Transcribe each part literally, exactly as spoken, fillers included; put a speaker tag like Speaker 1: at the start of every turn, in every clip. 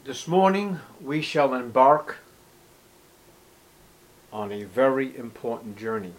Speaker 1: This morning we shall embark on a very important journey.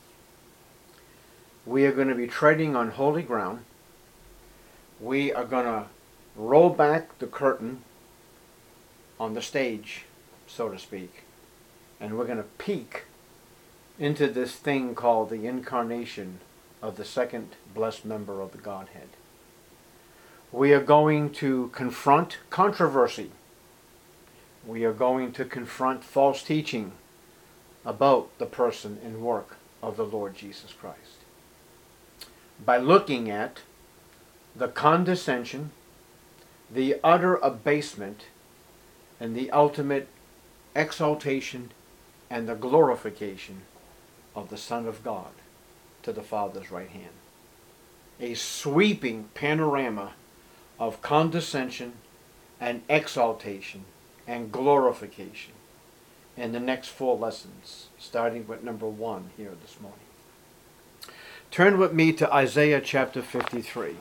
Speaker 1: We are going to be treading on holy ground. We are going to roll back the curtain on the stage, so to speak, and we're going to peek into this thing called the incarnation of the second blessed member of the Godhead. We are going to confront controversy. We are going to confront false teaching about the person and work of the Lord Jesus Christ by looking at the condescension, the utter abasement, and the ultimate exaltation and the glorification of the Son of God to the Father's right hand. A sweeping panorama of condescension and exaltation and glorification in the next four lessons, starting with number one here this morning. Turn with me to Isaiah chapter fifty-three.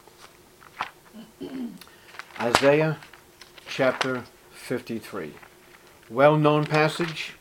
Speaker 1: Isaiah chapter fifty-three. Well-known passage.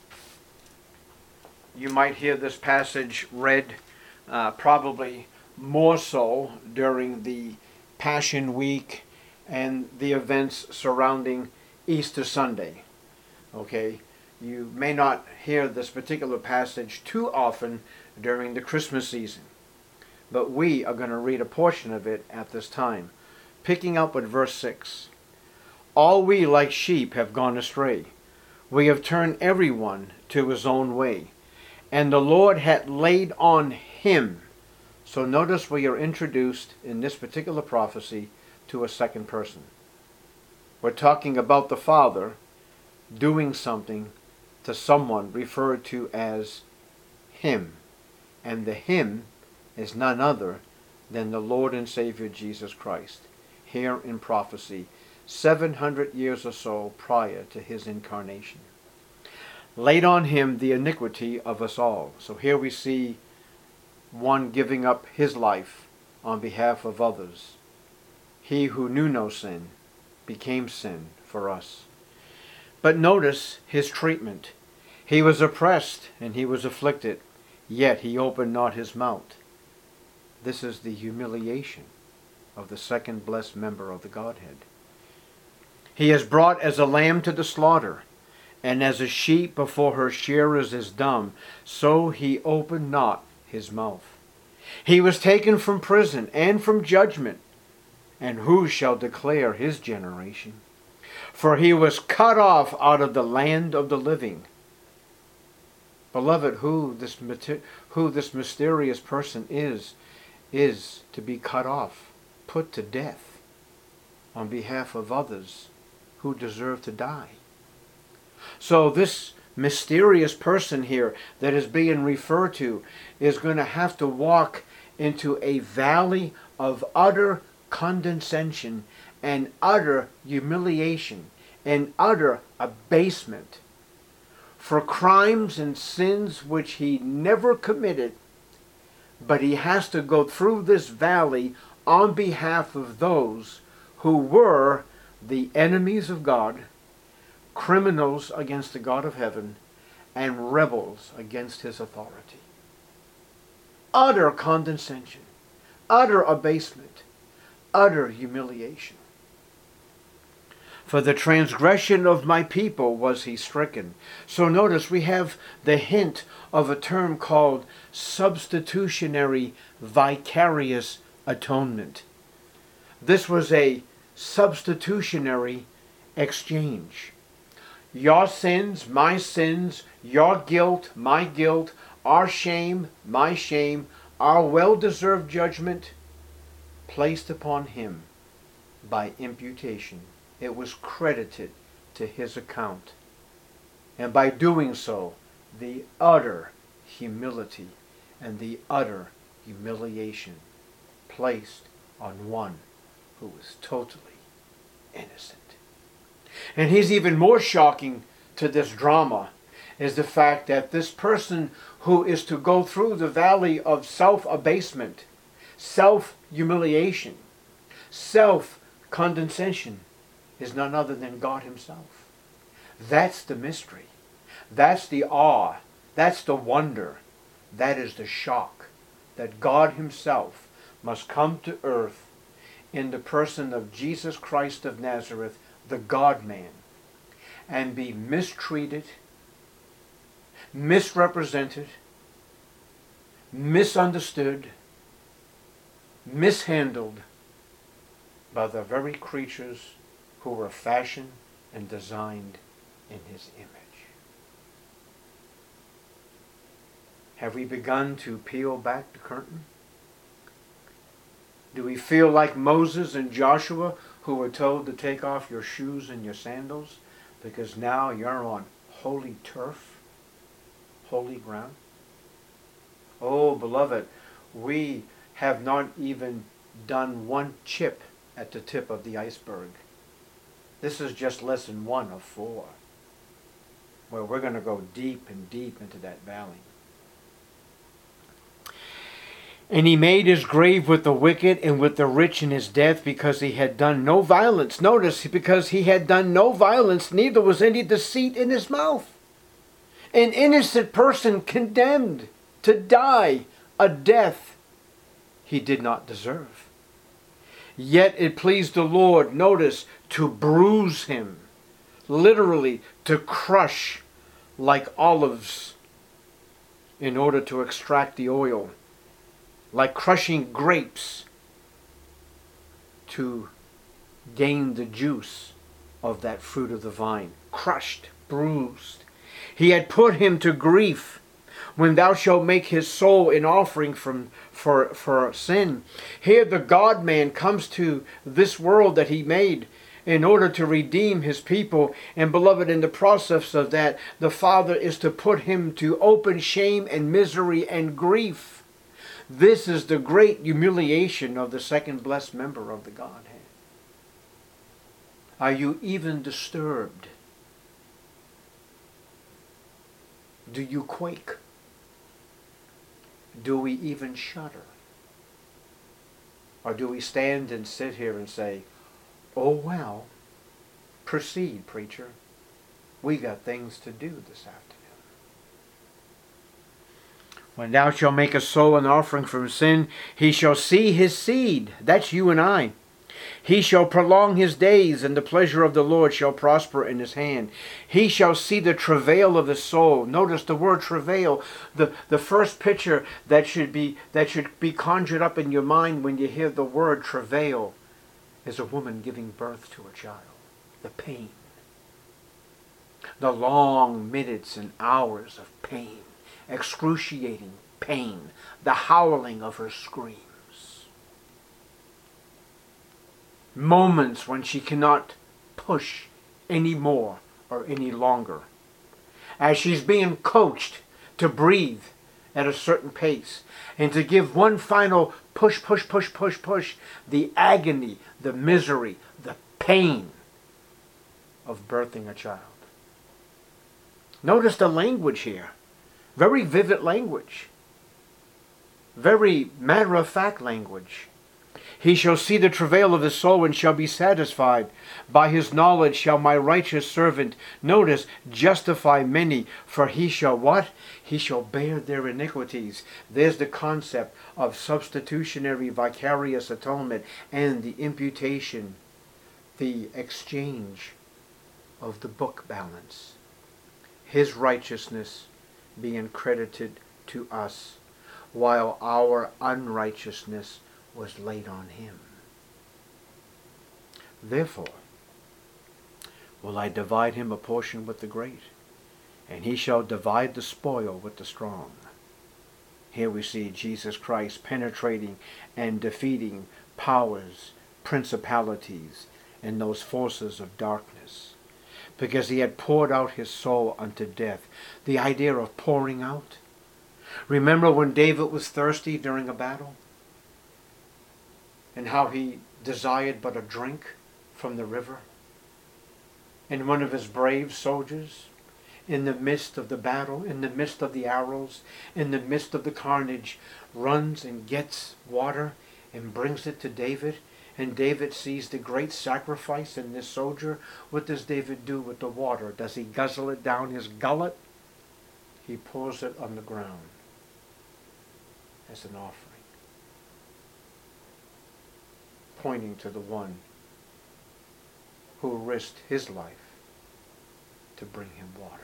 Speaker 1: You might hear this passage read uh, probably more so during the Passion Week and the events surrounding Easter Sunday. Okay, you may not hear this particular passage too often during the Christmas season, but we are going to read a portion of it at this time, picking up at verse six. All we like sheep have gone astray. We have turned everyone to his own way, and the Lord hath laid on him. So notice we are introduced in this particular prophecy to a second person. We're talking about the Father doing something to someone referred to as him. And the him is none other than the Lord and Savior Jesus Christ, here in prophecy, seven hundred years or so prior to his incarnation. Laid on him the iniquity of us all. So here we see one giving up his life on behalf of others. He who knew no sin became sin for us. But notice his treatment. He was oppressed and he was afflicted, yet he opened not his mouth. This is the humiliation of the second blessed member of the Godhead. He is brought as a lamb to the slaughter, and as a sheep before her shearers is dumb, so he opened not his mouth. He was taken from prison and from judgment, and who shall declare his generation? For he was cut off out of the land of the living. Beloved, who this, who this mysterious person is, is to be cut off, put to death, on behalf of others who deserve to die. So this mysterious person here that is being referred to is going to have to walk into a valley of utter condescension and utter humiliation and utter abasement for crimes and sins which he never committed, but he has to go through this valley on behalf of those who were the enemies of God, criminals against the God of heaven, and rebels against his authority. Utter condescension, utter abasement, utter humiliation. For the transgression of my people was he stricken. So notice we have the hint of a term called substitutionary vicarious atonement. This was a substitutionary exchange. Your sins, my sins, your guilt, my guilt, our shame, my shame, our well-deserved judgment placed upon him by imputation. It was credited to his account. And by doing so, the utter humility and the utter humiliation placed on one who was totally innocent. And he's even more shocking to this drama is the fact that this person who is to go through the valley of self-abasement, self-humiliation, self-condescension, is none other than God himself. That's the mystery. That's the awe. That's the wonder. That is the shock that God himself must come to earth in the person of Jesus Christ of Nazareth, the God-man, and be mistreated, misrepresented, misunderstood, mishandled by the very creatures who were fashioned and designed in his image. Have we begun to peel back the curtain? Do we feel like Moses and Joshua, who were told to take off your shoes and your sandals because now you're on holy turf, holy ground? Oh, beloved, we have not even done one chip at the tip of the iceberg. This is just lesson one of four, where we're going to go deep and deep into that valley. And he made his grave with the wicked and with the rich in his death, because he had done no violence. Notice, because he had done no violence, neither was any deceit in his mouth. An innocent person condemned to die a death he did not deserve. Yet it pleased the Lord, notice, to bruise him, literally to crush like olives in order to extract the oil, like crushing grapes to gain the juice of that fruit of the vine. Crushed, bruised. He had put him to grief. When thou shalt make his soul an offering from, for, for sin. Here the God-man comes to this world that he made in order to redeem his people. And beloved, in the process of that, the Father is to put him to open shame and misery and grief. This is the great humiliation of the second blessed member of the Godhead. Are you even disturbed? Do you quake? Do we even shudder? Or do we stand and sit here and say, oh well, proceed, preacher. We got things to do this afternoon. When thou shalt make a soul an offering from sin, he shall see his seed. That's you and I. He shall prolong his days, and the pleasure of the Lord shall prosper in his hand. He shall see the travail of his soul. Notice the word travail. The, the first picture that should be that should be conjured up in your mind when you hear the word travail is a woman giving birth to a child. The pain. The long minutes and hours of pain. Excruciating pain. The howling of her scream. Moments when she cannot push any more or any longer. As she's being coached to breathe at a certain pace and to give one final push, push, push, push, push, the agony, the misery, the pain of birthing a child. Notice the language here. Very vivid language. Very matter-of-fact language. He shall see the travail of his soul and shall be satisfied. By his knowledge shall my righteous servant, notice, justify many. For he shall what? He shall bear their iniquities. There's the concept of substitutionary vicarious atonement and the imputation, the exchange of the book balance. His righteousness being credited to us, while our unrighteousness was laid on him. Therefore will I divide him a portion with the great, and he shall divide the spoil with the strong. Here we see Jesus Christ penetrating and defeating powers, principalities, and those forces of darkness, because he had poured out his soul unto death. The idea of pouring out. Remember when David was thirsty during a battle? And how he desired but a drink from the river? And one of his brave soldiers, in the midst of the battle, in the midst of the arrows, in the midst of the carnage, runs and gets water and brings it to David. And David sees the great sacrifice in this soldier. What does David do with the water? Does he guzzle it down his gullet? He pours it on the ground as an offering, pointing to the one who risked his life to bring him water.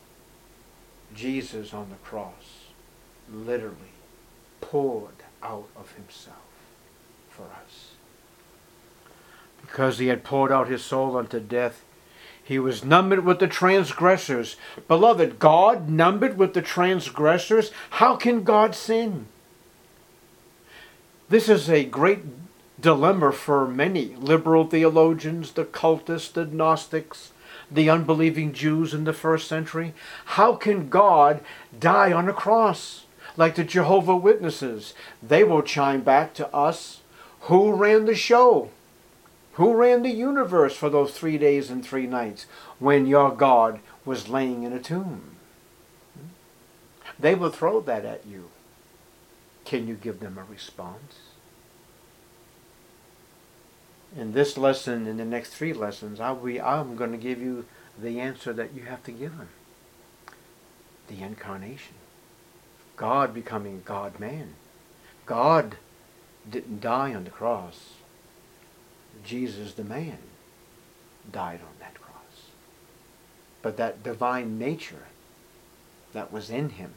Speaker 1: Jesus on the cross literally poured out of himself for us. Because he had poured out his soul unto death, he was numbered with the transgressors. Beloved, God numbered with the transgressors? How can God sin? This is a great dilemma for many liberal theologians, the cultists, the Gnostics, the unbelieving Jews in the first century. How can God die on a cross? Like the Jehovah Witnesses, they will chime back to us. Who ran the show? Who ran the universe for those three days and three nights when your God was laying in a tomb? They will throw that at you. Can you give them a response? In this lesson, in the next three lessons, I'll be, I'm going to give you the answer that you have to give them. The incarnation. God becoming God-man. God didn't die on the cross. Jesus, the man, died on that cross. But that divine nature that was in him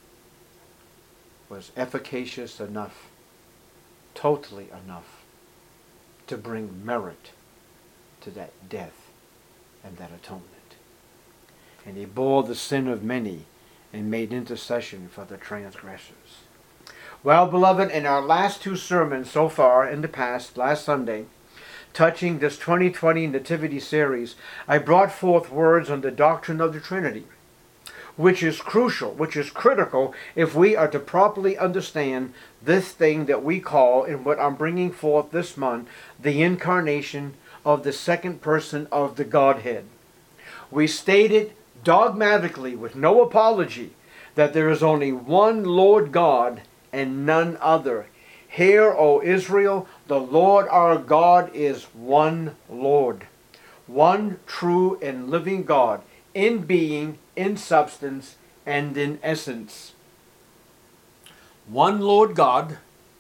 Speaker 1: was efficacious enough, totally enough, to bring merit to that death and that atonement. And he bore the sin of many and made intercession for the transgressors. Well, beloved, in our last two sermons so far in the past, last Sunday, touching this twenty twenty Nativity series, I brought forth words on the doctrine of the Trinity, which is crucial, which is critical if we are to properly understand this thing that we call, in what I'm bringing forth this month, the incarnation of the second person of the Godhead. We stated dogmatically, with no apology, that there is only one Lord God and none other. Hear, O Israel, the Lord our God is one Lord, one true and living God, in being, in substance, and in essence. One Lord God,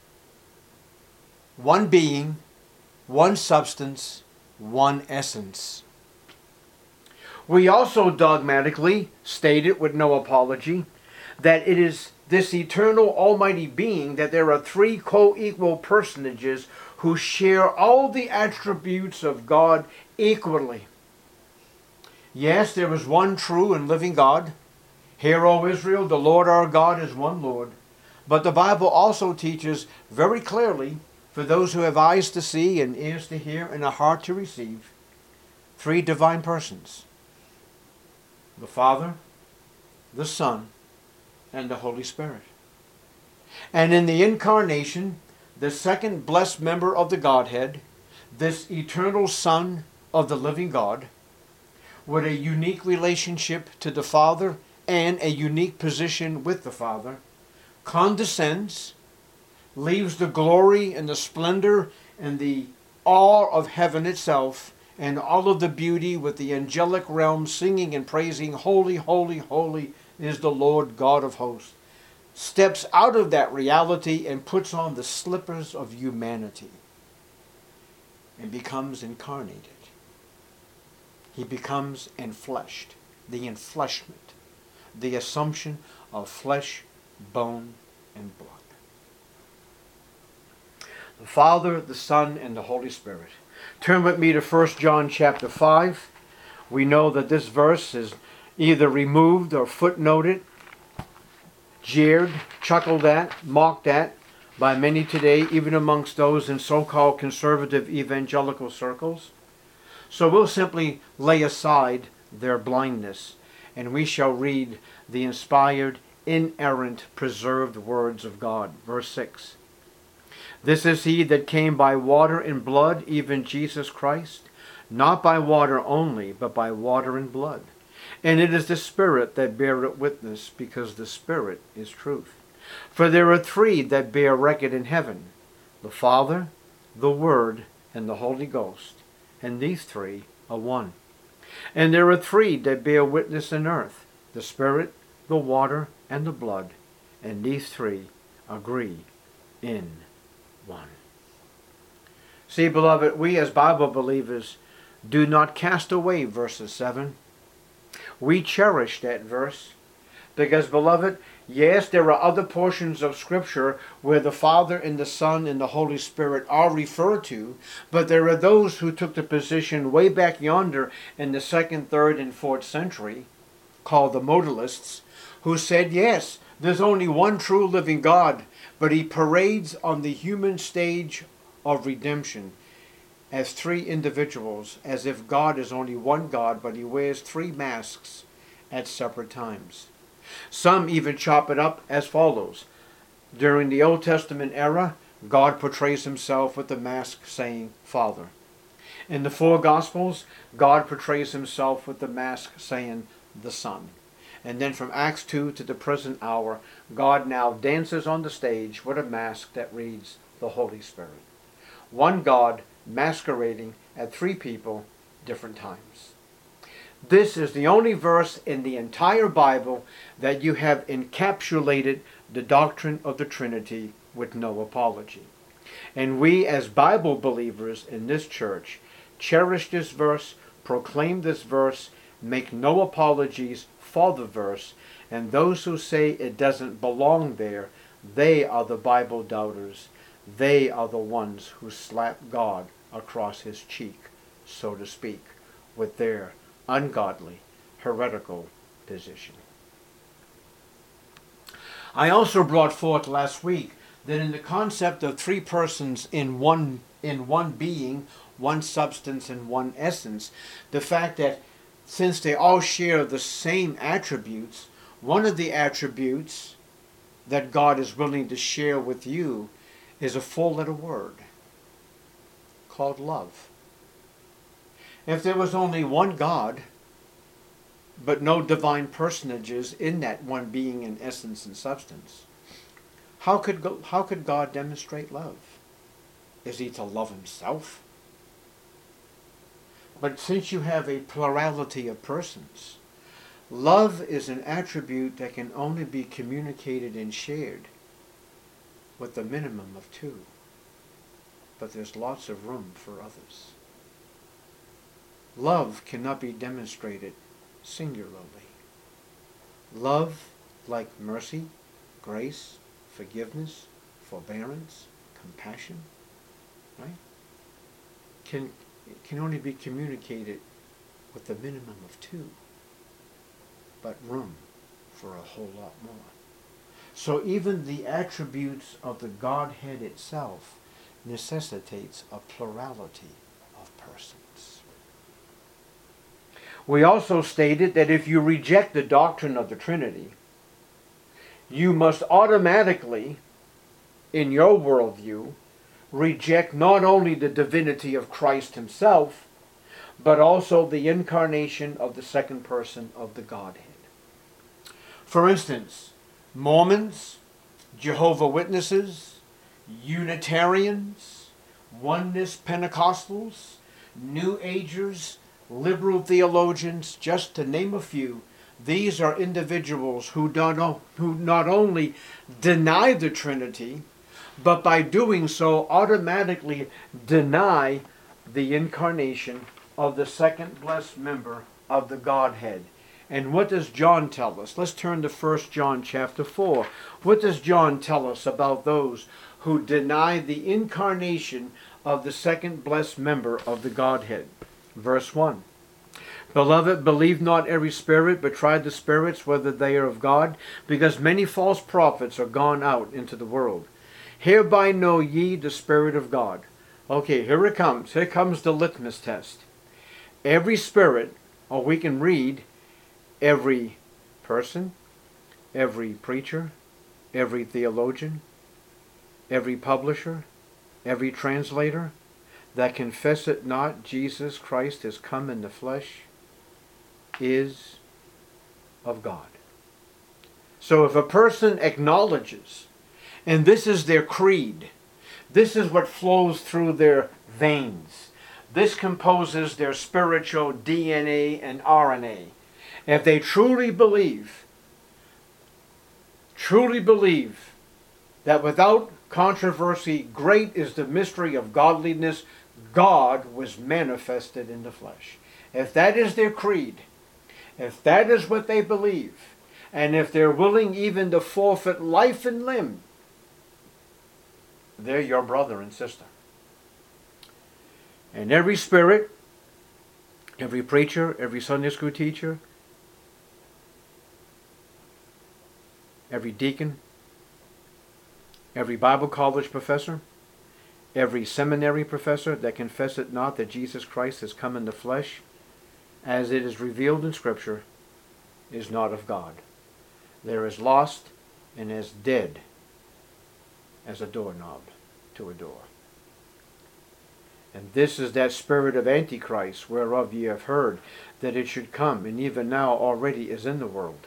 Speaker 1: one being, one substance, one essence. We also dogmatically stated, with no apology, that it is this eternal almighty being, that there are three co-equal personages who share all the attributes of God equally. Yes, there is one true and living God. Hear, O Israel, the Lord our God is one Lord. But the Bible also teaches very clearly, for those who have eyes to see and ears to hear and a heart to receive, three divine persons: the Father, the Son, and the Holy Spirit. And in the incarnation, the second blessed member of the Godhead, this eternal Son of the living God, with a unique relationship to the Father and a unique position with the Father, condescends, leaves the glory and the splendor and the awe of heaven itself and all of the beauty with the angelic realm singing and praising, holy, holy, holy is the Lord God of hosts, steps out of that reality and puts on the slippers of humanity and becomes incarnated. He becomes enfleshed, the enfleshment, the assumption of flesh, bone, and blood. The Father, the Son, and the Holy Spirit. Turn with me to First John chapter five. We know that this verse is either removed or footnoted, jeered, chuckled at, mocked at by many today, even amongst those in so-called conservative evangelical circles. So we'll simply lay aside their blindness, and we shall read the inspired, inerrant, preserved words of God. Verse six. This is he that came by water and blood, even Jesus Christ, not by water only, but by water and blood. And it is the Spirit that beareth witness, because the Spirit is truth. For there are three that bear record in heaven, the Father, the Word, and the Holy Ghost, and these three are one. And there are three that bear witness in earth, the Spirit, the water, and the blood, and these three agree in one. See, beloved, we as Bible believers do not cast away verses seven. We cherish that verse because, beloved, yes, there are other portions of Scripture where the Father and the Son and the Holy Spirit are referred to, but there are those who took the position way back yonder in the second, third, and fourth century, called the modalists, who said, yes, there's only one true living God, but he parades on the human stage of redemption as three individuals, as if God is only one God, but he wears three masks at separate times. Some even chop it up as follows. During the Old Testament era, God portrays himself with the mask saying Father. In the four Gospels, God portrays himself with the mask saying the Son. And then from Acts two to the present hour, God now dances on the stage with a mask that reads the Holy Spirit. One God masquerading at three people, different times. This is the only verse in the entire Bible that you have encapsulated the doctrine of the Trinity with no apology. And we as Bible believers in this church cherish this verse, proclaim this verse, make no apologies for the verse, and those who say it doesn't belong there, they are the Bible doubters. They are the ones who slap God across his cheek, so to speak, with their ungodly, heretical position. I also brought forth last week that in the concept of three persons in one in one being, one substance and one essence, the fact that since they all share the same attributes, one of the attributes that God is willing to share with you is a four-letter word called love. If there was only one God, but no divine personages in that one being in essence and substance, how could go, how could God demonstrate love? Is he to love himself? But since you have a plurality of persons, love is an attribute that can only be communicated and shared with a minimum of two. But there's lots of room for others. Love cannot be demonstrated singularly. Love, like mercy, grace, forgiveness, forbearance, compassion, right, can can only be communicated with a minimum of two, but room for a whole lot more. So even the attributes of the Godhead itself necessitates a plurality of persons. We also stated that if you reject the doctrine of the Trinity, you must automatically, in your worldview, reject not only the divinity of Christ himself, but also the incarnation of the second person of the Godhead. For instance, Mormons, Jehovah's Witnesses, Unitarians, Oneness Pentecostals, New Agers, liberal theologians, just to name a few, these are individuals who not, who not only deny the Trinity, but by doing so automatically deny the incarnation of the second blessed member of the Godhead. And what does John tell us? Let's turn to First John chapter four. What does John tell us about those who deny the incarnation of the second blessed member of the Godhead? Verse one. Beloved, believe not every spirit, but try the spirits whether they are of God, because many false prophets are gone out into the world. Hereby know ye the Spirit of God. Okay, here it comes. Here comes the litmus test. Every spirit, or we can read every person, every preacher, every theologian, every publisher, every translator, that confesseth not Jesus Christ is come in the flesh, is of God. So if a person acknowledges, and this is their creed, This is what flows through their veins. This composes their spiritual D N A and R N A. If they truly believe, truly believe that without controversy, great is the mystery of godliness, God was manifested in the flesh. If that is their creed, if that is what they believe, and if they're willing even to forfeit life and limb, they're your brother and sister. And every spirit, every preacher, every Sunday school teacher, every deacon, every Bible college professor, every seminary professor that confesseth not that Jesus Christ has come in the flesh, as it is revealed in Scripture, is not of God. They're as lost and as dead as a doorknob to a door. And this is that spirit of Antichrist, whereof ye have heard that it should come, and even now already is in the world.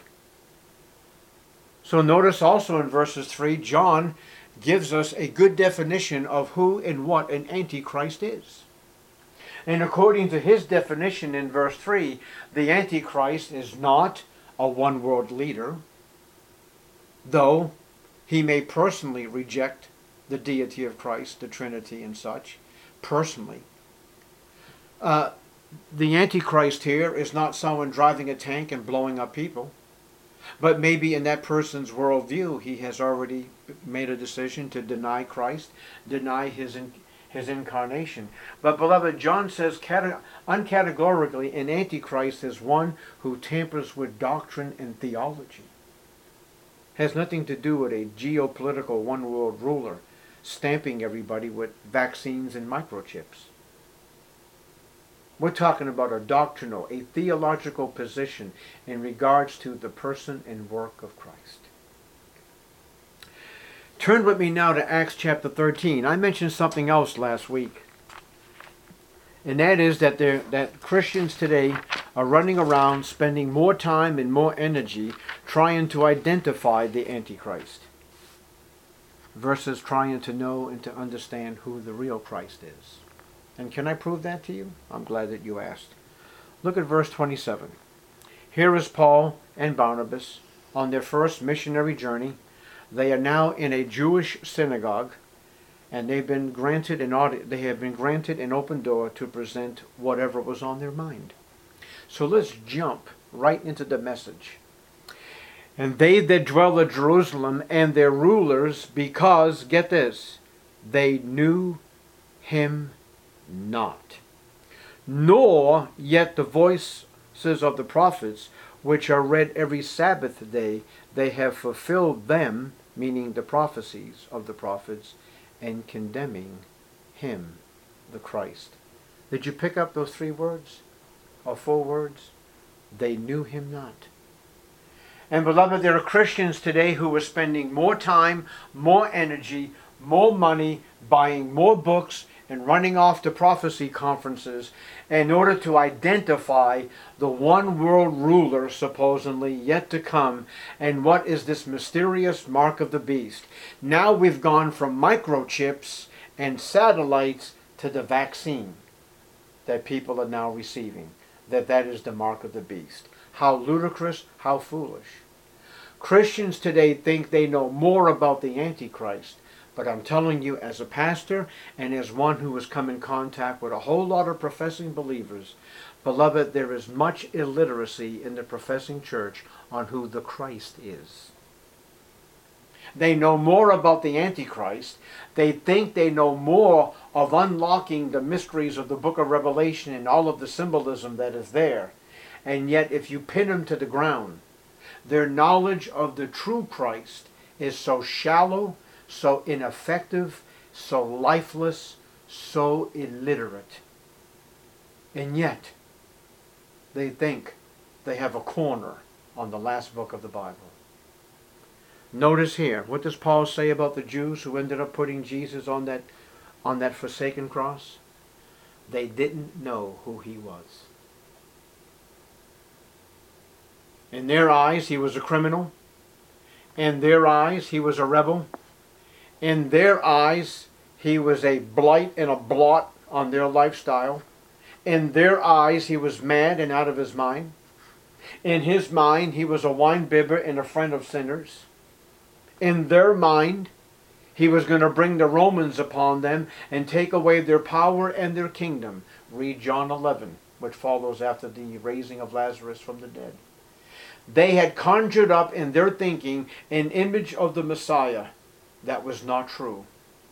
Speaker 1: So notice also in verses three, John gives us a good definition of who and what an Antichrist is. And according to his definition in verse three, the Antichrist is not a one-world leader, though he may personally reject the deity of Christ, the Trinity and such, personally. Uh, the Antichrist here is not someone driving a tank and blowing up people, but maybe in that person's worldview he has already made a decision to deny Christ, deny his in, his incarnation. But beloved, John says cate- uncategorically an Antichrist is one who tampers with doctrine and theology. Has nothing to do with a geopolitical one-world ruler stamping everybody with vaccines and microchips. We're talking about a doctrinal, a theological position in regards to the person and work of Christ. Turn with me now to Acts chapter thirteen. I mentioned something else last week. And that is that, that Christians today are running around spending more time and more energy trying to identify the Antichrist versus trying to know and to understand who the real Christ is. And can I prove that to you? I'm glad that you asked. Look at verse twenty-seven. Here is Paul and Barnabas on their first missionary journey. They are now in a Jewish synagogue, and they've been granted an audi- they have been granted an open door to present whatever was on their mind. So let's jump right into the message. And they that dwell at Jerusalem and their rulers, because, get this, they knew him not, nor yet the voices of the prophets, which are read every Sabbath day, they have fulfilled them, meaning the prophecies of the prophets, and condemning him, the Christ. Did you pick up those three words? Or four words? They knew him not. And beloved, there are Christians today who are spending more time, more energy, more money, buying more books, and running off to prophecy conferences in order to identify the one world ruler supposedly yet to come, and what is this mysterious mark of the beast. Now we've gone from microchips and satellites to the vaccine that people are now receiving, that that is the mark of the beast. How ludicrous, how foolish. Christians today think they know more about the Antichrist, but I'm telling you, as a pastor and as one who has come in contact with a whole lot of professing believers, beloved, there is much illiteracy in the professing church on who the Christ is. They know more about the Antichrist. They think they know more of unlocking the mysteries of the book of Revelation and all of the symbolism that is there. And yet, if you pin them to the ground, their knowledge of the true Christ is so shallow, so ineffective, so lifeless, so illiterate. And yet, they think they have a corner on the last book of the Bible. Notice here, what does Paul say about the Jews who ended up putting Jesus on that, on that forsaken cross? They didn't know who he was. In their eyes, he was a criminal. In their eyes, he was a rebel. In their eyes, He was a blight and a blot on their lifestyle. In their eyes, he was mad and out of his mind. In his mind, he was a wine-bibber and a friend of sinners. In their mind, he was going to bring the Romans upon them and take away their power and their kingdom. Read John eleven, which follows after the raising of Lazarus from the dead. They had conjured up in their thinking an image of the Messiah that was not true.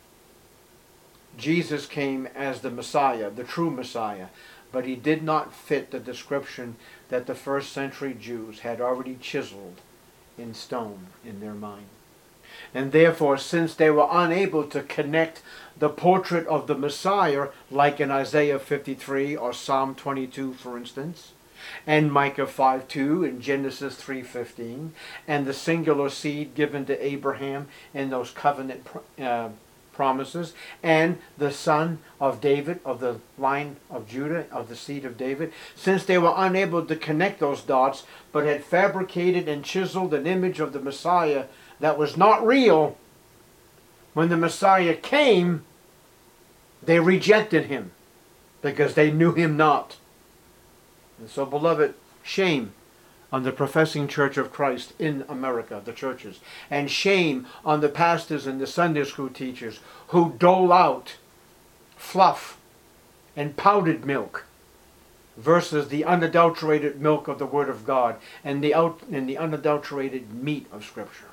Speaker 1: Jesus came as the Messiah, the true Messiah, but he did not fit the description that the first century Jews had already chiseled in stone in their mind. And therefore, since they were unable to connect the portrait of the Messiah, like in Isaiah fifty-three or Psalm twenty-two, for instance, and Micah five two and Genesis three fifteen, and the singular seed given to Abraham in those covenant uh, promises, and the son of David, of the line of Judah, of the seed of David, since they were unable to connect those dots, but had fabricated and chiseled an image of the Messiah that was not real, when the Messiah came, they rejected him because they knew him not. And so, beloved, shame on the professing Church of Christ in America, the churches, and shame on the pastors and the Sunday school teachers who dole out fluff and powdered milk versus the unadulterated milk of the Word of God and the, out, and the unadulterated meat of Scripture.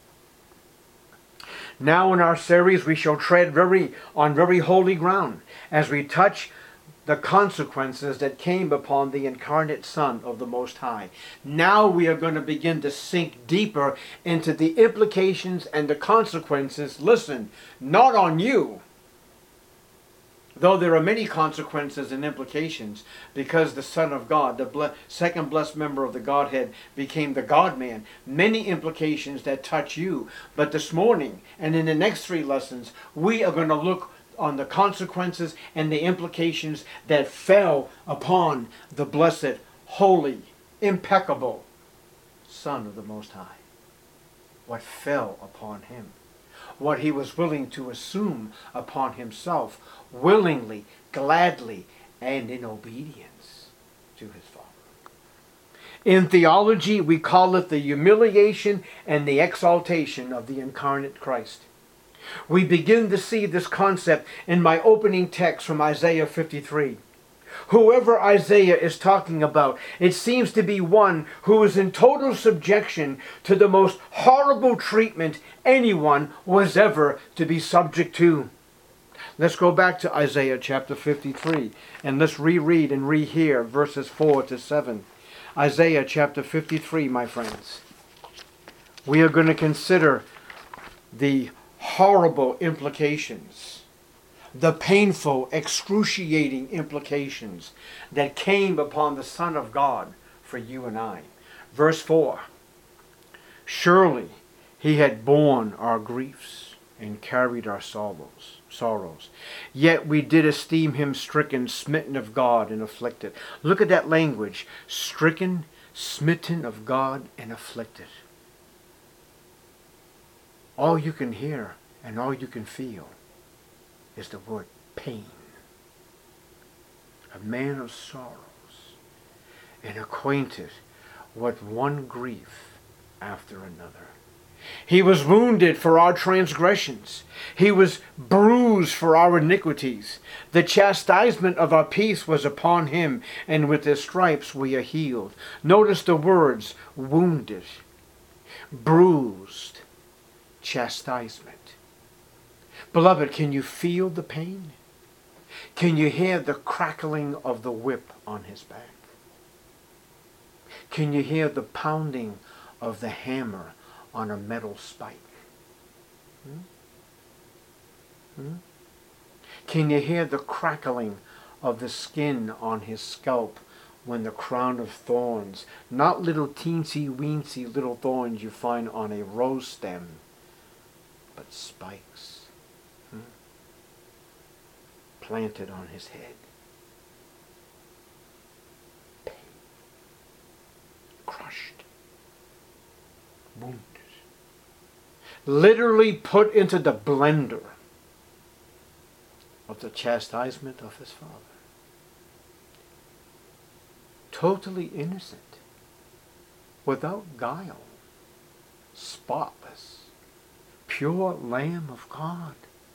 Speaker 1: Now in our series we shall tread very on very holy ground as we touch the consequences that came upon the incarnate Son of the Most High. Now we are going to begin to sink deeper into the implications and the consequences, listen, not on you, though there are many consequences and implications because the Son of God, the ble- second blessed member of the Godhead, became the God-man. Many implications that touch you. But this morning and in the next three lessons, we are going to look on the consequences and the implications that fell upon the blessed, holy, impeccable Son of the Most High. What fell upon him. What he was willing to assume upon himself, willingly, gladly, and in obedience to his Father. In theology, we call it the humiliation and the exaltation of the incarnate Christ. We begin to see this concept in my opening text from Isaiah fifty-three. Whoever Isaiah is talking about, it seems to be one who is in total subjection to the most horrible treatment anyone was ever to be subject to. Let's go back to Isaiah chapter fifty-three and let's reread and rehear verses four to seven. Isaiah chapter fifty-three, my friends. We are going to consider the horrible implications, the painful, excruciating implications that came upon the Son of God for you and I. Verse four, surely he had borne our griefs and carried our sorrows, sorrows. Yet we did esteem him stricken, smitten of God, and afflicted. Look at that language, stricken, smitten of God, and afflicted. All you can hear and all you can feel is the word pain. A man of sorrows and acquainted with one grief after another. He was wounded for our transgressions. He was bruised for our iniquities. The chastisement of our peace was upon him, and with his stripes we are healed. Notice the words wounded, bruised, chastisement. Beloved, can you feel the pain? Can you hear the crackling of the whip on his back? Can you hear the pounding of the hammer on a metal spike? Hmm? Hmm? Can you hear the crackling of the skin on his scalp when the crown of thorns, not little teensy weensy little thorns you find on a rose stem, but spikes hmm, planted on his head? Pain. Crushed. Wounded. Literally put into the blender was the chastisement of his Father. Totally innocent, without guile, spotless, pure Lamb of God.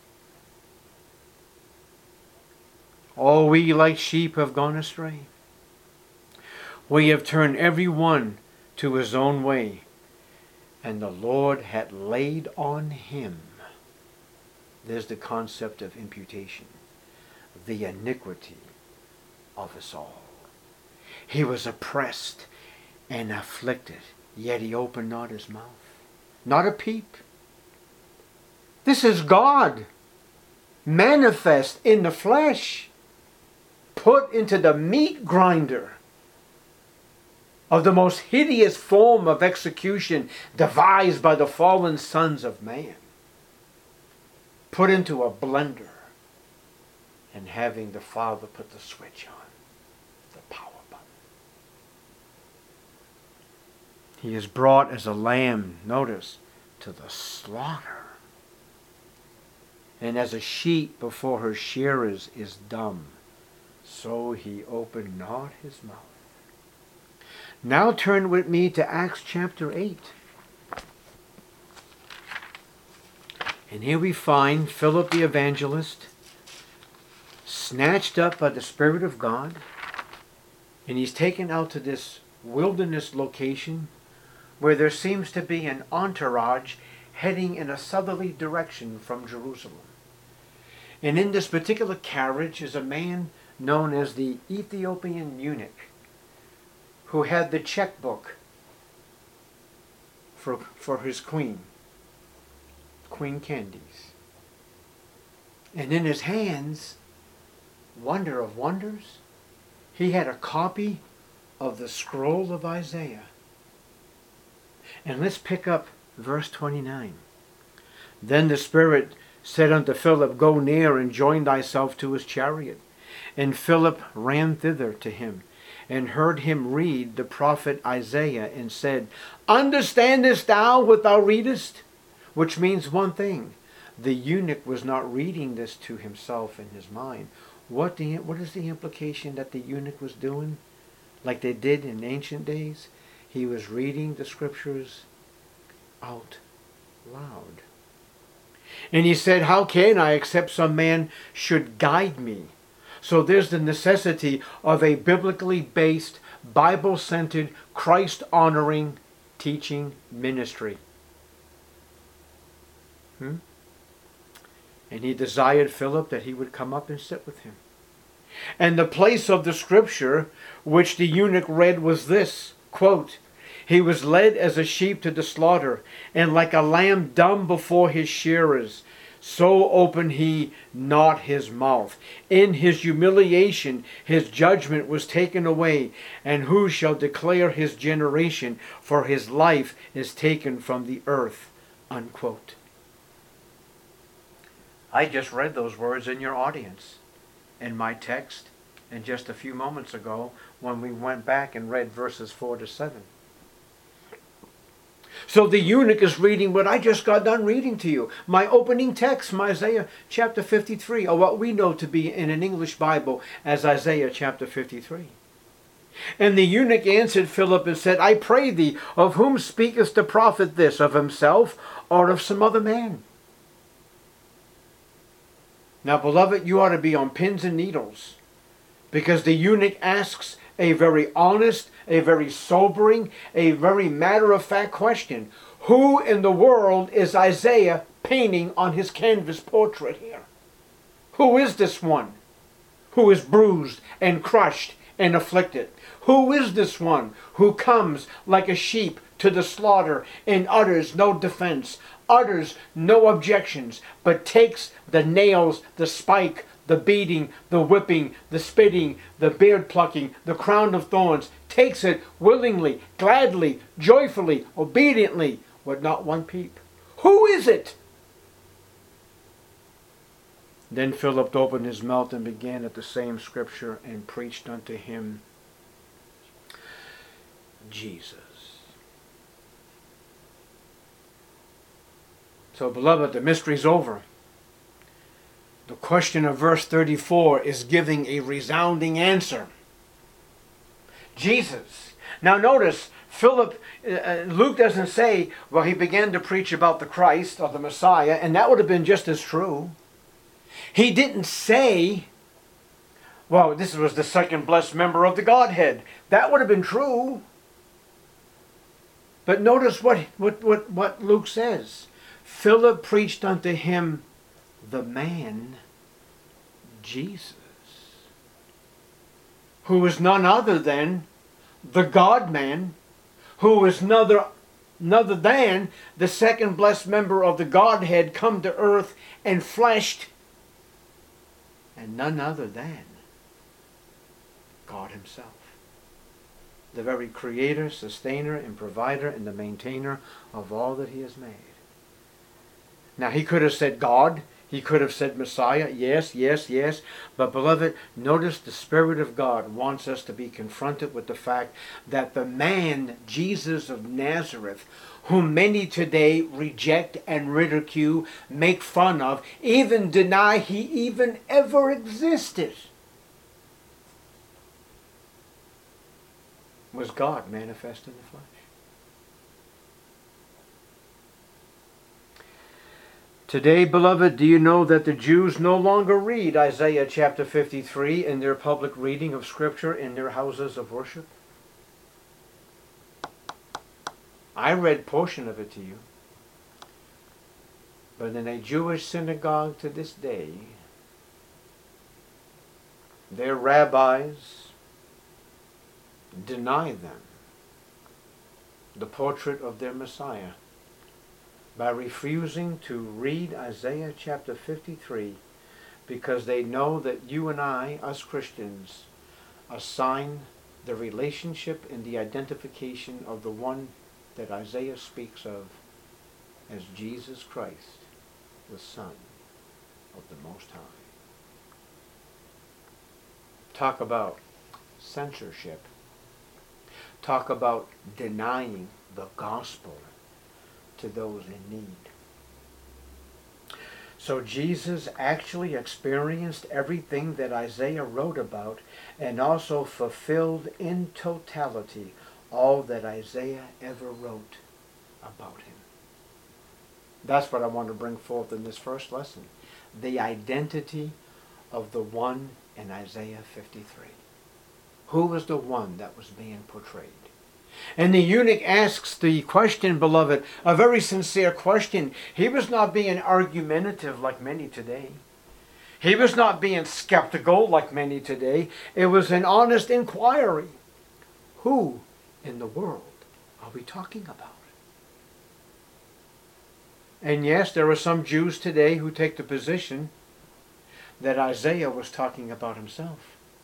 Speaker 1: All we like sheep have gone astray. We have turned every one to his own way, and the Lord had laid on him, there's the concept of imputation, the iniquity of us all. He was oppressed and afflicted, yet he opened not his mouth. Not a peep. This is God, manifest in the flesh, put into the meat grinder of the most hideous form of execution devised by the fallen sons of man. Put into a blender and having the Father put the switch on, the power button. He is brought as a lamb, notice, to the slaughter. And as a sheep before her shearers is dumb, so he opened not his mouth. Now turn with me to Acts chapter eight. And here we find Philip the evangelist snatched up by the Spirit of God, and he's taken out to this wilderness location where there seems to be an entourage heading in a southerly direction from Jerusalem. And in this particular carriage is a man known as the Ethiopian eunuch, who had the checkbook for, for his queen, Queen Candace. And in his hands, wonder of wonders, he had a copy of the scroll of Isaiah. And let's pick up verse twenty-nine. Then the Spirit said unto Philip, Go near and join thyself to his chariot. And Philip ran thither to him, and heard him read the prophet Isaiah, and said, Understandest thou what thou readest? Which means one thing. The eunuch was not reading this to himself in his mind. What, the, what is the implication that the eunuch was doing? Like they did in ancient days? He was reading the scriptures out loud. And he said, How can I, except some man should guide me? So there's the necessity of a biblically based, Bible-centered, Christ-honoring teaching ministry. Hmm? And he desired Philip that he would come up and sit with him. And the place of the scripture which the eunuch read was this, quote, He was led as a sheep to the slaughter, and like a lamb dumb before his shearers, so opened he not his mouth. In his humiliation his judgment was taken away, and who shall declare his generation? For his life is taken from the earth. Unquote. I just read those words in your audience, in my text, and just a few moments ago when we went back and read verses four to seven. So the eunuch is reading what I just got done reading to you. My opening text from Isaiah chapter fifty-three, or what we know to be in an English Bible as Isaiah chapter fifty-three. And the eunuch answered Philip and said, I pray thee, of whom speakest the prophet this, of himself or of some other man? Now, beloved, you ought to be on pins and needles, because the eunuch asks a very honest, a very sobering, a very matter-of-fact question. Who in the world is Isaiah painting on his canvas portrait here? Who is this one who is bruised and crushed and afflicted? Who is this one who comes like a sheep to the slaughter and utters no defense, utters no objections, but takes the nails, the spike, the beating, the whipping, the spitting, the beard plucking, the crown of thorns, takes it willingly, gladly, joyfully, obediently, with not one peep? Who is it? Then Philip opened his mouth and began at the same scripture and preached unto him Jesus. So, beloved, the mystery's over. The question of verse thirty-four is giving a resounding answer. Jesus. Now notice, Philip, uh, Luke doesn't say, well, he began to preach about the Christ or the Messiah, and that would have been just as true. He didn't say, well, this was the second blessed member of the Godhead. That would have been true. But notice what, what, what, what Luke says. Philip preached unto him the man, Jesus, who is none other than the God-man, who is nother, nother than the second blessed member of the Godhead come to earth and fleshed, and none other than God himself. The very creator, sustainer, and provider, and the maintainer of all that he has made. Now he could have said God, he could have said Messiah, yes, yes, yes, but beloved, notice the Spirit of God wants us to be confronted with the fact that the man, Jesus of Nazareth, whom many today reject and ridicule, make fun of, even deny he even ever existed, was God manifest in the flesh. Today, beloved, do you know that the Jews no longer read Isaiah chapter fifty-three in their public reading of Scripture in their houses of worship? I read portion of it to you. But in a Jewish synagogue to this day, their rabbis deny them the portrait of their Messiah by refusing to read Isaiah chapter fifty-three, because they know that you and I, us Christians, assign the relationship and the identification of the one that Isaiah speaks of as Jesus Christ, the Son of the Most High. Talk about censorship. Talk about denying the gospel to those in need. So Jesus actually experienced everything that Isaiah wrote about, and also fulfilled in totality all that Isaiah ever wrote about him. That's what I want to bring forth in this first lesson. The identity of the one in Isaiah fifty-three. Who was the one that was being portrayed? And the eunuch asks the question, beloved, a very sincere question. He was not being argumentative like many today. He was not being skeptical like many today. It was an honest inquiry. Who in the world are we talking about? And yes, there are some Jews today who take the position that Isaiah was talking about himself.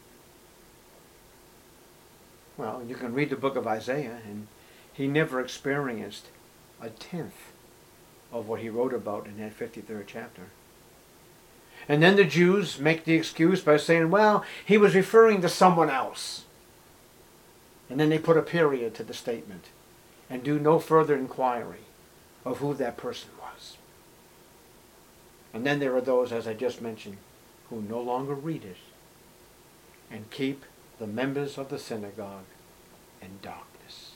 Speaker 1: Well, you can read the book of Isaiah, and he never experienced a tenth of what he wrote about in that fifty-third chapter. And then the Jews make the excuse by saying, well, he was referring to someone else. And then they put a period to the statement and do no further inquiry of who that person was. And then there are those, as I just mentioned, who no longer read it and keep the members of the synagogue in darkness.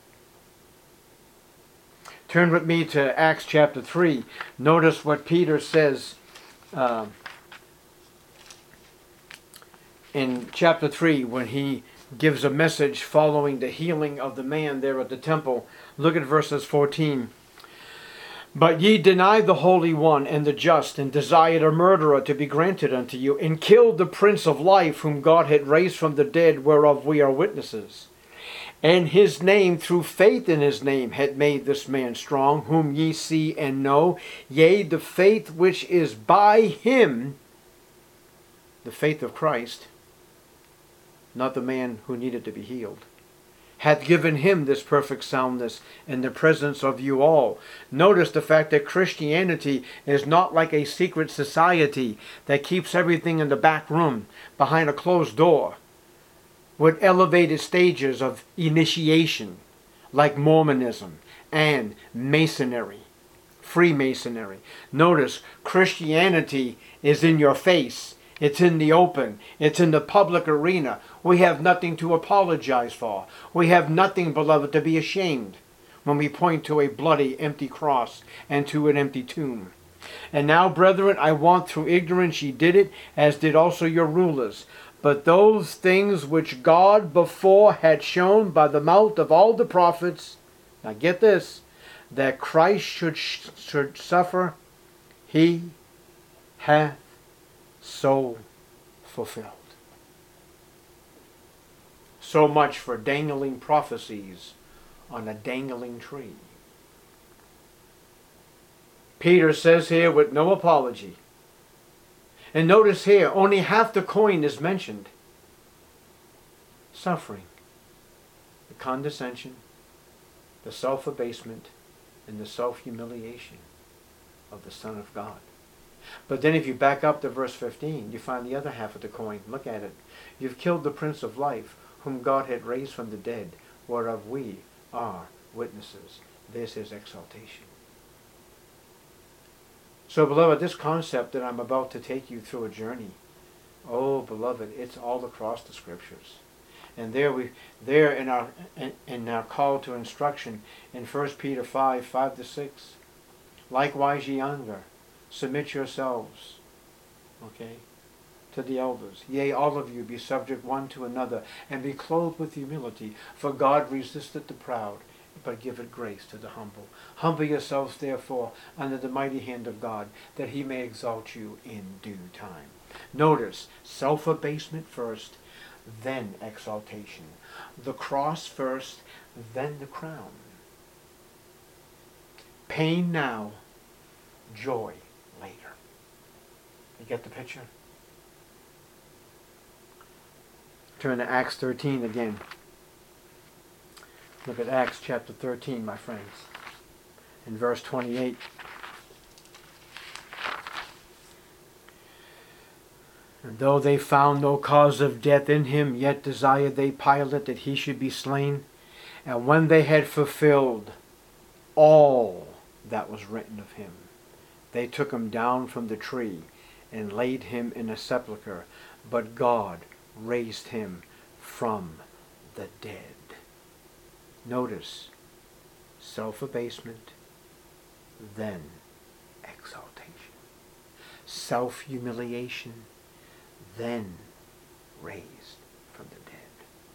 Speaker 1: Turn with me to Acts chapter three. Notice what Peter says uh, in chapter three when he gives a message following the healing of the man there at the temple. Look at verses fourteen. But ye denied the Holy One and the just, and desired a murderer to be granted unto you, and killed the Prince of Life, whom God had raised from the dead, whereof we are witnesses. And his name, through faith in his name, had made this man strong, whom ye see and know. Yea, the faith which is by him, the faith of Christ, not the man who needed to be healed, hath given him this perfect soundness in the presence of you all. Notice the fact that Christianity is not like a secret society that keeps everything in the back room behind a closed door with elevated stages of initiation like Mormonism and Masonry, Freemasonry. Notice, Christianity is in your face. It's in the open. It's in the public arena. We have nothing to apologize for. We have nothing, beloved, to be ashamed when we point to a bloody, empty cross and to an empty tomb. And now, brethren, I want through ignorance ye did it, as did also your rulers. But those things which God before had shown by the mouth of all the prophets, now get this, that Christ should, should suffer, he hath so fulfilled. So much for dangling prophecies on a dangling tree. Peter says here with no apology. And notice here, only half the coin is mentioned. Suffering, the condescension, the self-abasement, and the self-humiliation of the Son of God. But then if you back up to verse fifteen, you find the other half of the coin. Look at it. You've killed the Prince of Life, whom God had raised from the dead, whereof we are witnesses. This is exaltation. So, beloved, this concept that I'm about to take you through a journey, oh, beloved, it's all across the Scriptures. And there we, there in our in, in our call to instruction in First Peter five, five to six, likewise ye younger, submit yourselves, okay, to the elders. Yea, all of you be subject one to another, and be clothed with humility. For God resisteth the proud, but giveth grace to the humble. Humble yourselves, therefore, under the mighty hand of God, that he may exalt you in due time. Notice, self-abasement first, then exaltation. The cross first, then the crown. Pain now, joy later. You get the picture? Turn to Acts thirteen again. Look at Acts chapter thirteen, my friends. In verse twenty-eight. And though they found no cause of death in him, yet desired they Pilate that he should be slain. And when they had fulfilled all that was written of him, they took him down from the tree and laid him in a sepulchre. But God raised him from the dead. Notice, self-abasement, then exaltation. Self-humiliation, then raised from the dead.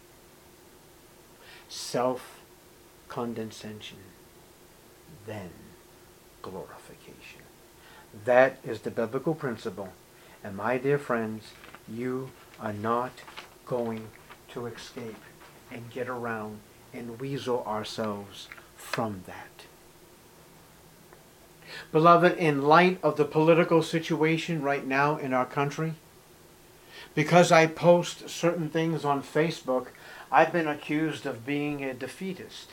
Speaker 1: Self-condescension, then glorification. That is the biblical principle. And my dear friends, you are not going to escape and get around and weasel ourselves from that. Beloved, in light of the political situation right now in our country, because I post certain things on Facebook, I've been accused of being a defeatist.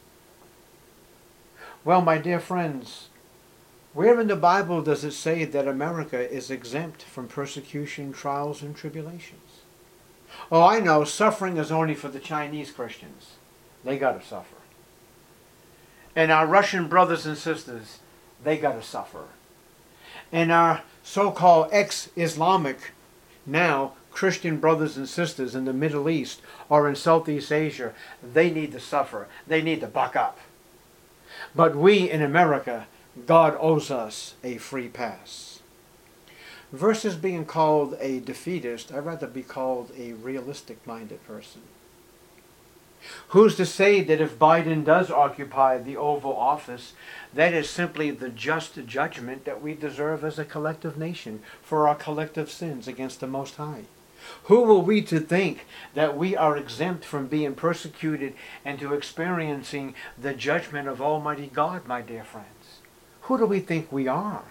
Speaker 1: Well, my dear friends, where in the Bible does it say that America is exempt from persecution, trials, and tribulations? Oh, I know, suffering is only for the Chinese Christians. They got to suffer. And our Russian brothers and sisters, they got to suffer. And our so-called ex-Islamic, now Christian brothers and sisters in the Middle East or in Southeast Asia, they need to suffer. They need to buck up. But we in America, God owes us a free pass. Versus being called a defeatist, I'd rather be called a realistic-minded person. Who's to say that if Biden does occupy the Oval Office, that is simply the just judgment that we deserve as a collective nation for our collective sins against the Most High? Who were we to think that we are exempt from being persecuted and to experiencing the judgment of Almighty God, my dear friends? Who do we think we are?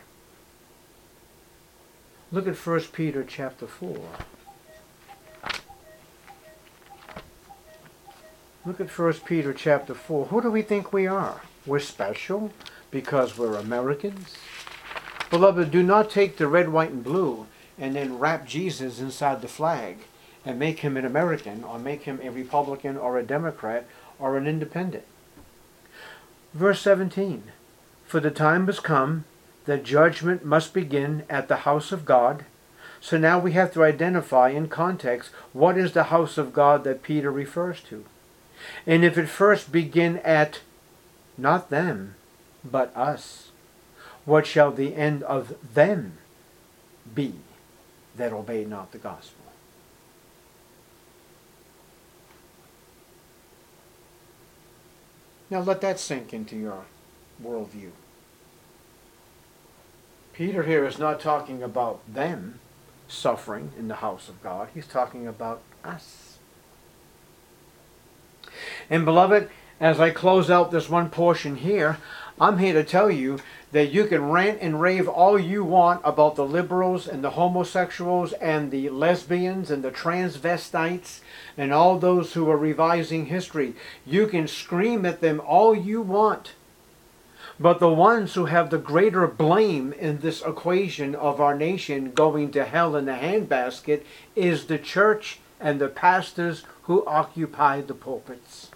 Speaker 1: Look at First Peter chapter four. Look at First Peter chapter four. Who do we think we are? We're special because we're Americans? Beloved, do not take the red, white, and blue and then wrap Jesus inside the flag and make him an American or make him a Republican or a Democrat or an independent. Verse seventeen. for the time has come that judgment must begin at the house of God. So now we have to identify in context what is the house of God that Peter refers to. And if it first begin at not them, but us, what shall the end of them be that obey not the gospel? Now let that sink into your worldview. Peter here is not talking about them suffering in the house of God. He's talking about us. And beloved, as I close out this one portion here, I'm here to tell you that you can rant and rave all you want about the liberals and the homosexuals and the lesbians and the transvestites and all those who are revising history. You can scream at them all you want. But the ones who have the greater blame in this equation of our nation going to hell in the handbasket is the church and the pastors who occupy the pulpits.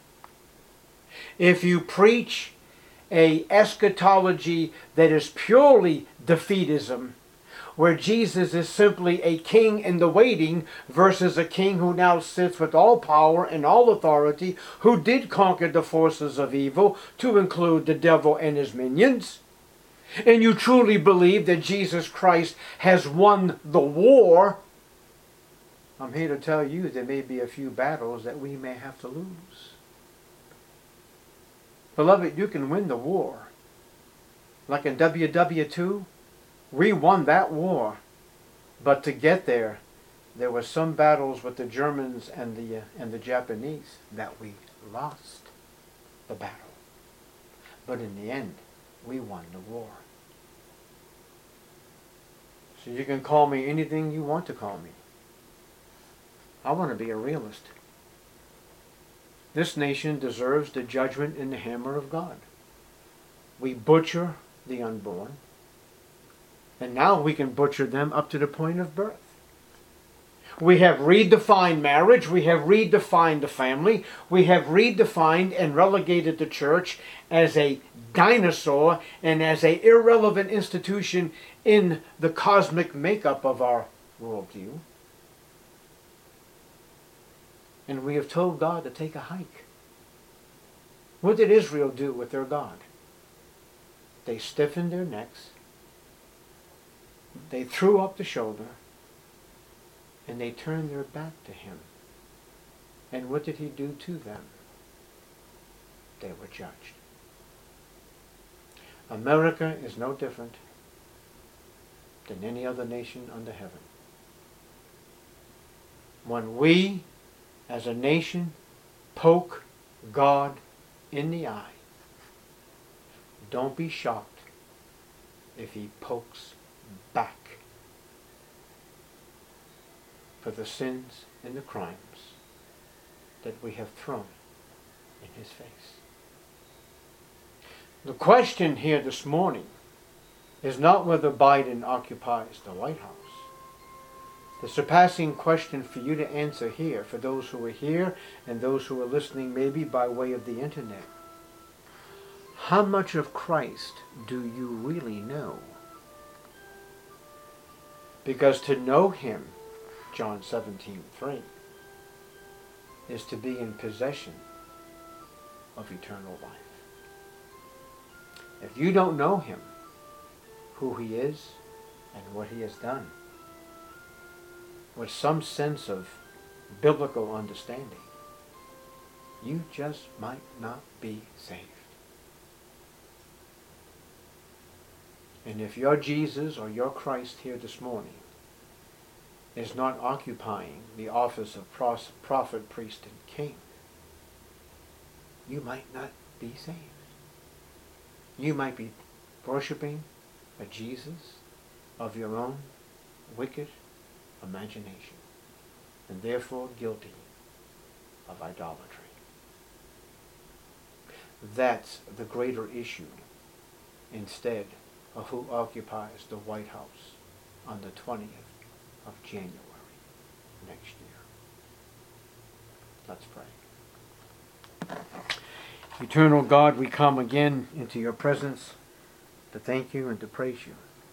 Speaker 1: If you preach a eschatology that is purely defeatism, where Jesus is simply a king in the waiting versus a king who now sits with all power and all authority, who did conquer the forces of evil, to include the devil and his minions, and you truly believe that Jesus Christ has won the war, I'm here to tell you there may be a few battles that we may have to lose. Beloved, you can win the war. Like in W W two, we won that war. But to get there, there were some battles with the Germans and the, uh, and the Japanese that we lost the battle. But in the end, we won the war. So you can call me anything you want to call me. I want to be a realist. This nation deserves the judgment and the hammer of God. We butcher the unborn, and now we can butcher them up to the point of birth. We have redefined marriage. We have redefined the family. We have redefined and relegated the church as a dinosaur and as an irrelevant institution in the cosmic makeup of our worldview. And we have told God to take a hike. What did Israel do with their God? They stiffened their necks, they threw up the shoulder, and they turned their back to him. And what did he do to them? They were judged. America is no different than any other nation under heaven. When we as a nation poke God in the eye, don't be shocked if he pokes back for the sins and the crimes that we have thrown in his face. The question here this morning is not whether Biden occupies the White House. The surpassing question for you to answer here, for those who are here and those who are listening maybe by way of the internet, how much of Christ do you really know? Because to know him, John seventeen three, is to be in possession of eternal life. If you don't know him, who he is and what he has done, with some sense of biblical understanding, you just might not be saved. And if your Jesus or your Christ here this morning is not occupying the office of prophet, priest, and king, you might not be saved. You might be worshiping a Jesus of your own wicked imagination, and therefore guilty of idolatry. That's the greater issue, instead of who occupies the White House on the twentieth of January next year. Let's pray. Eternal God, we come again into your presence to thank you and to praise you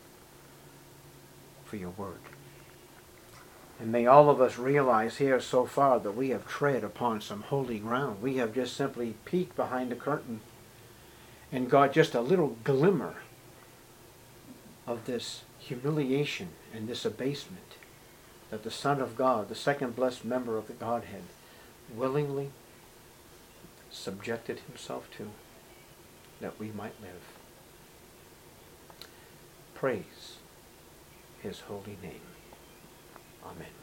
Speaker 1: for your word. And may all of us realize here so far that we have tread upon some holy ground. We have just simply peeked behind the curtain and got just a little glimmer of this humiliation and this abasement that the Son of God, the second blessed member of the Godhead, willingly subjected himself to, that we might live. Praise his holy name. Amen.